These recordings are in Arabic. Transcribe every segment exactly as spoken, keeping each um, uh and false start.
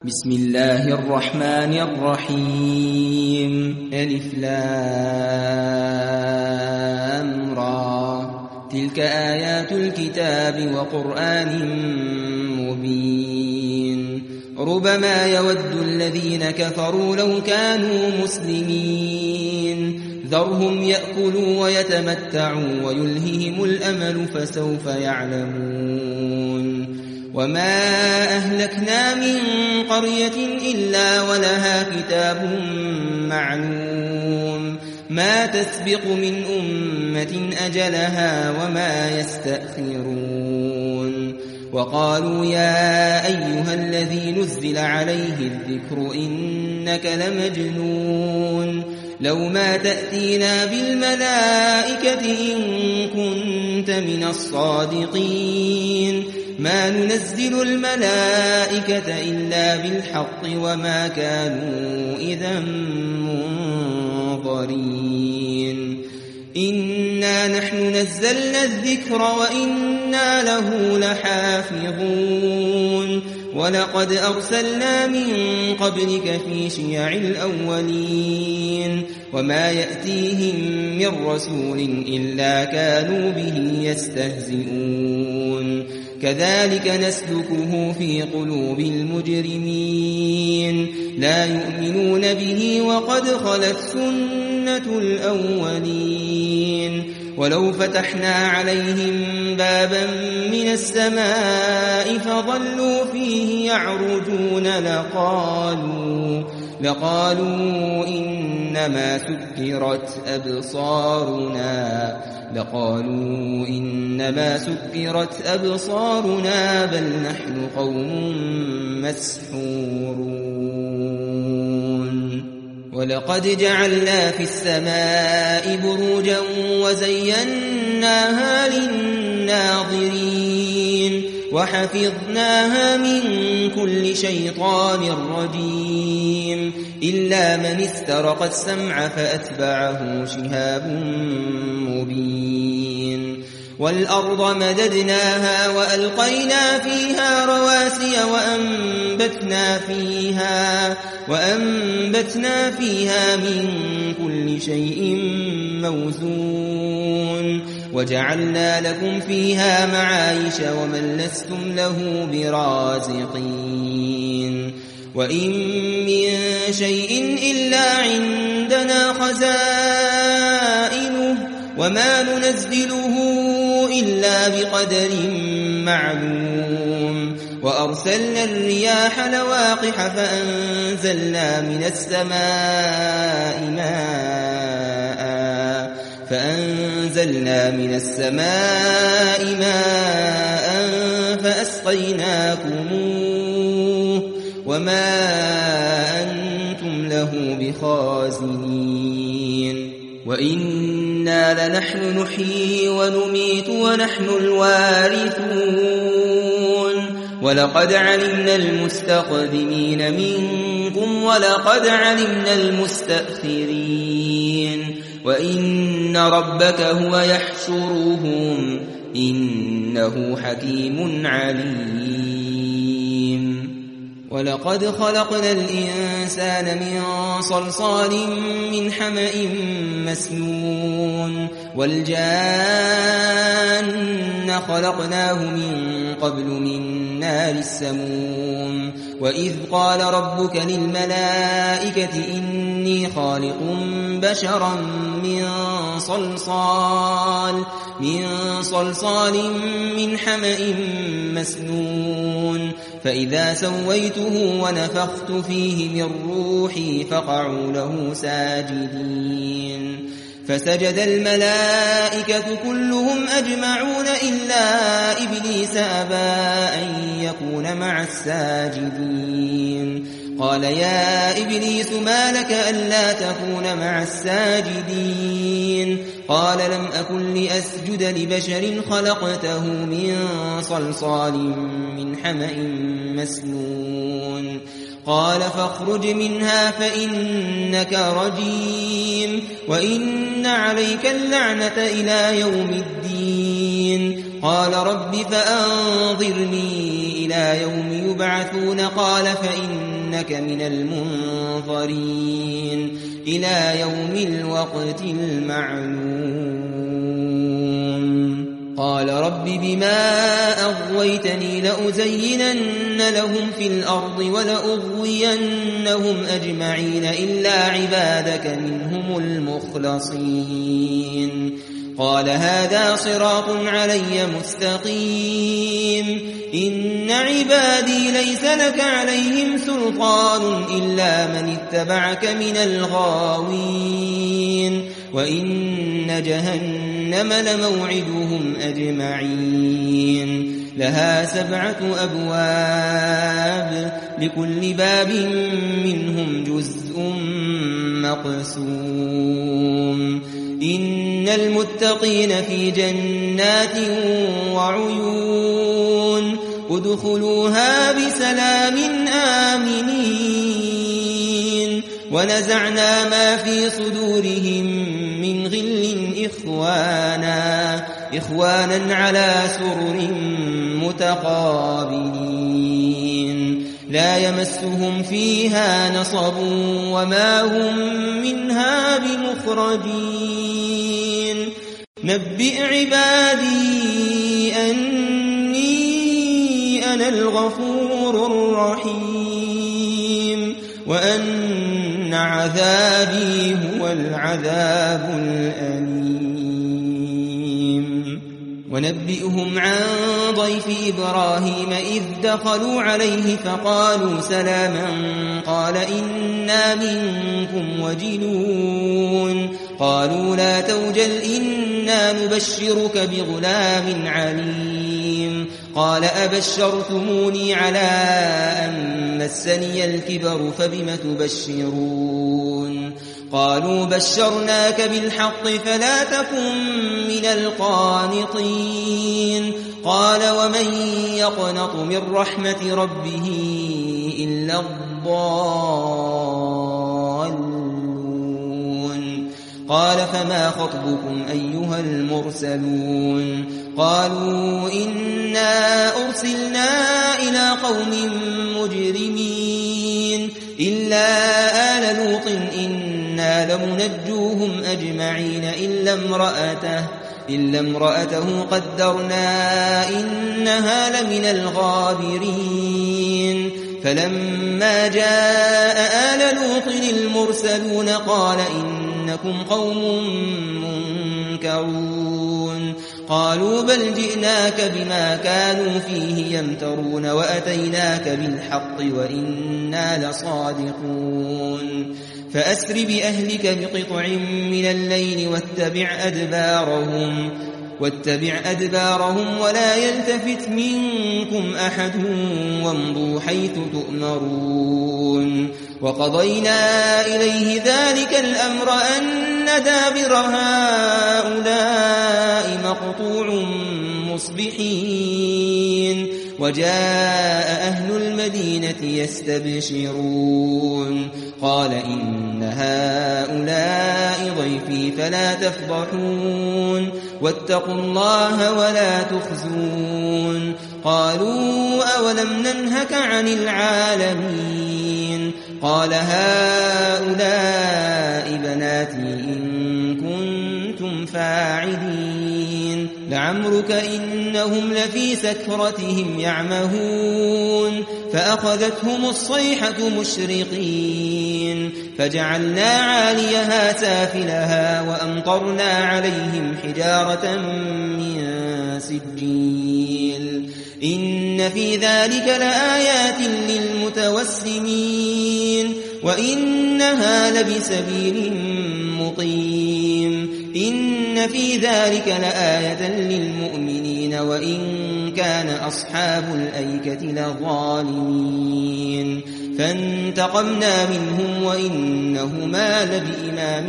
بسم الله الرحمن الرحيم ألف لام را تلك آيات الكتاب وقرآن مبين ربما يود الذين كفروا لو كانوا مسلمين ذرهم يأكلوا ويتمتعوا ويلههم الأمل فسوف يعلمون وما أهلكنا من قرية إلا ولها كتاب معلوم ما تسبق من أمة أجلها وما يستأخرون وقالوا يا أيها الذي نزل عليه الذكر إنك لمجنون لو ما تأتينا بالملائكة إن كنت من الصادقين ما ننزل الملائكة إلا بالحق وما كانوا إذا منظرين إنا نحن نزلنا الذكر وإنا له لحافظون ولقد أرسلنا من قبلك في شيع الأولين وما يأتيهم من رسول إلا كانوا به يستهزئون كذلك نسلكه في قلوب المجرمين لا يؤمنون به وقد خلت سنة الأولين ولو فتحنا عليهم بابا من السماء فظلوا فيه يعرجون لقالوا لقالوا إنما سكرت أبصارنا لقالوا إنما سكرت أبصارنا بل نحن قوم مسحورون ولقد جعلنا في السماء بروجا وزيناها للناظرين وحفظناها من كل شيطان رجيم إلا من استرق السمع فأتبعه شهاب مبين والأرض مددناها وألقينا فيها رواسي وأنبتنا فيها وأنبتنا فيها من كل شيء موزون وجعلنا لكم فيها معايش ومن لستم له برازقين وإن من شيء إلا عندنا خزائنه وما ننزله إلا بقدر معلوم وأرسلنا الرياح لواقح فأنزلنا من السماء ماء فأنزلنا من السماء ماء فأسقيناكموه وما أنتم له بخازنين وإنا لنحن نحيي ونميت ونحن الوارثون ولقد علمنا المستقدمين منكم ولقد علمنا المستأخرين وإن ربك هو يحشرهم إنه حكيم عليم ولقد خلقنا الإنسان من صلصال من حمأ مسنون والجان خلقناه من قبل من نار السموم وإذ قال ربك للملائكة إني خالق بشرا من صلصال من صلصال من حمأ مسنون فإذا سويته ونفخت فيه من روحي فقعوا له ساجدين فسجد الملائكة كلهم أجمعون إلا إبليس أبى أن يكون مع الساجدين قال يا إبليس ما لك ألا تكون مع الساجدين قال لم أكن لأسجد لبشر خلقته من صلصال من حمأ مسنون قال فاخرج منها فإنك رجيم وإن عليك اللعنة إلى يوم الدين قال رب فأنظرني إلى يوم يبعثون قال فإنك من المنظرين إلى يوم الوقت المعلوم قال رب بما أغويتني لأزينن لهم في الأرض ولأغوينهم أجمعين إلا عبادك منهم المخلصين قال هذا صراط علي مستقيم إن عبادي ليس لك عليهم سلطان إلا من اتبعك من الغاوين وإن جهنم لموعدهم أجمعين لها سبعة أبواب لكل باب منهم جزء مقسوم إن المتقين في جنات وعيون ادخلوها بسلام آمنين ونزعنا ما في صدورهم من غل إخوانا إخوانا على سرر متقابلين لا يمسهم فيها نصب وما هم منها بمخرجين نبئ عبادي أني أنا الغفور الرحيم وأن عذابي هو العذاب الأليم ونبئهم عن ضيف إبراهيم إذ دخلوا عليه فقالوا سلاما قال إنا منكم وجلون قالوا لا توجل إنا نبشرك بغلام عليم قال أبشرتموني على أن مسني الكبر فبم تبشرون قالوا بشرناك بالحق فلا تكن من القانطين قال ومن يقنط من رحمة ربه إلا الضالون قال فما خطبكم أيها المرسلون قالوا إنا أرسلنا إلى قوم مجرمين إلا آل لوط إنا لمنجوهم أجمعين إلا امرأته إلا امرأته قدرنا إنها لمن الغابرين فلما جاء آل لوط المرسلون قال إنكم قوم منكرون قالوا بل جئناك بما كانوا فيه يمترون وأتيناك بالحق وإنا لصادقون فأسر بأهلك بقطع من الليل واتبع أدبارهم واتبع أدبارهم ولا يلتفت منكم أحد وامضوا حيث تؤمرون وقضينا إليه ذلك الأمر أن دابر هؤلاء مقطوع مصبحين وجاء أهل المدينة يستبشرون قال إن هؤلاء ضيفي فلا تفضحون واتقوا الله ولا تخزون قالوا أولم ننهك عن العالمين قال هؤلاء بناتي إن كنتم فاعلين لعمرك إنهم لفي سكرتهم يعمهون فأخذتهم الصيحة مشرقين فجعلنا عاليها سافلها وأمطرنا عليهم حجارة من سجيل إن في ذلك لآيات للمتوسمين وإنها لبسبيل مقيم إن في ذلك لآية للمؤمنين وإن كان أصحاب الأيكة لظالمين فانتقمنا منهم وإنهما لبإمام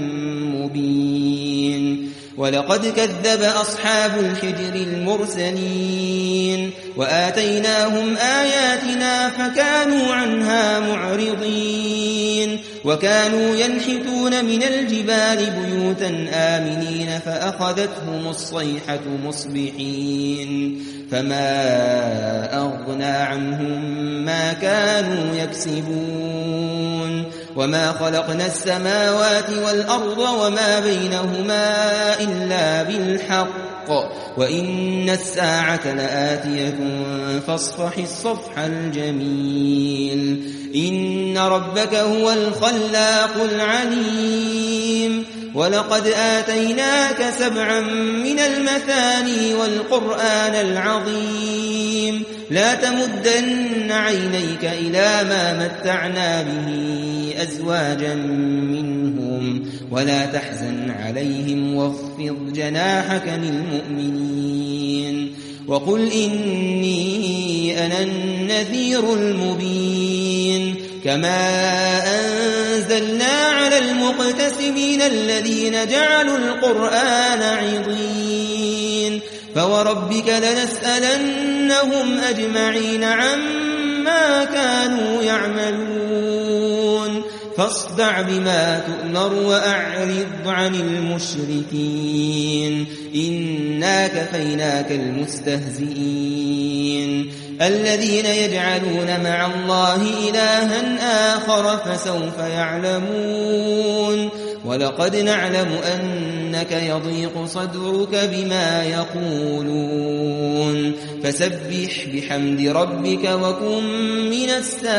مبين ولقد كذب أصحاب الحجر المرسلين وآتيناهم آياتنا فكانوا عنها معرضين وكانوا ينحتون من الجبال بيوتا آمنين فأخذتهم الصيحة مصبحين فما أغنى عنهم ما كانوا يكسبون وما خلقنا السماوات والأرض وما بينهما إلا بالحق وإن الساعة لآتية فاصفح الصفح الجميل إن ربك هو الخلاق العليم ولقد آتيناك سبعا من المثاني والقرآن العظيم لا تمدن عينيك إلى ما متعنا به أزواجا منهم ولا تحزن عليهم واخفض جناحك للمؤمنين وقل إني أنا النذير المبين كما أنزلنا على المقتسمين الذين جعلوا القرآن عضين فوربك لنسألنهم أجمعين عما كانوا يعملون فاصدع بما تؤمر وأعرض عن المشركين إنا كفيناك المستهزئين الذين يجعلون مع الله إلها آخر فسوف يعلمون ولقد نعلم أنك يضيق صدرك بما يقولون فسبح بحمد ربك وكن من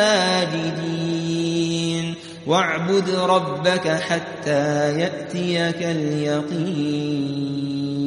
الساجدين واعبد ربك حتى يأتيك اليقين.